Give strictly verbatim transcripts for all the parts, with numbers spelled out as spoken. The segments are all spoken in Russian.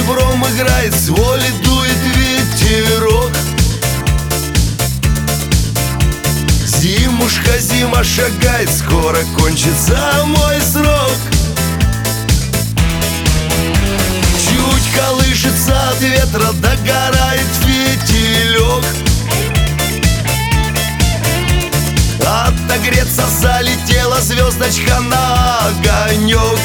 добром играет, с воли дует ветерок. Зимушка, зима шагает, скоро кончится мой срок. Чуть колышется от ветра, догорает фитилек. Отогреться залетела звездочка на огонек.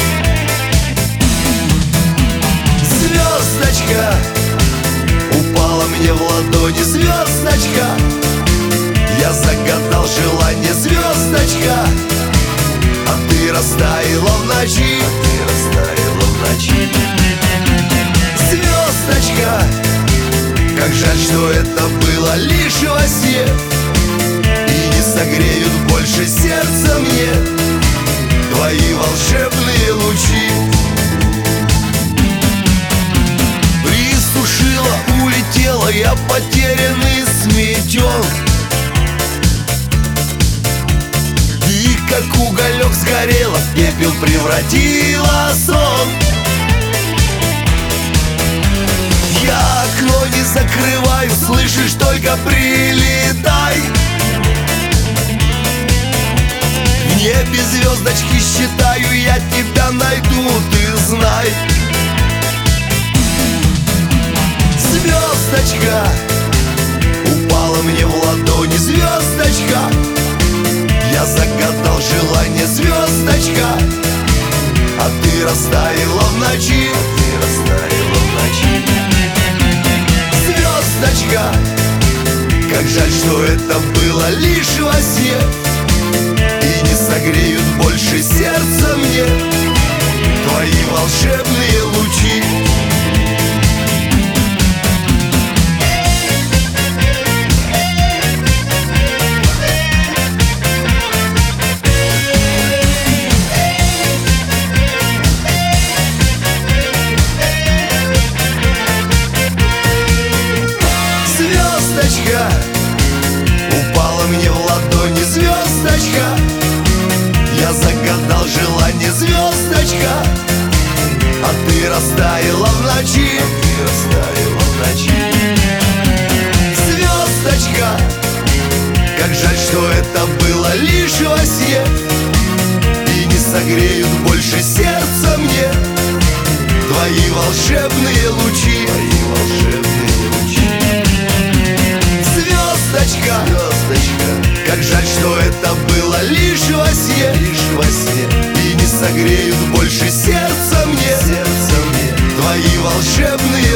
Звездочка упала мне в ладони, звездочка. Я загадал желание, звездочка, а ты растаяла в ночи, а ты растаяла в ночи. Звездочка, как жаль, что это было лишь во сне, и не согреют больше сердце мне твои волшебные лучи. Присушила, улетела, я потерянный, сметен. Ты, как уголек, сгорела, в пепел превратила сон. Я окно не закрываю, слышишь, только прилетай. В небе звездочки считаю, я тебя найду, ты знай. Звездочка упала мне в ладони, звездочка. Я загадал желание, звездочка, а ты растаяла в ночи, а ты растаяла в ночи. Звездочка, как жаль, что это было лишь во сне, и не согреют больше сердце мне твои волшебные лучи. Звездочка упала мне в ладони, звездочка. Я загадал желание, звездочка, а ты растаяла в ночи, а ты растаяла в ночи. Звездочка, как жаль, что это было лишь во сне, и не согреют больше сердце мне твои волшебные лучи, твои волшебные лучи. Звездочка, звездочка, как жаль, что это было лишь во сне, лишь во сне, и не согреют больше сердце мне, сердце мне твои волшебные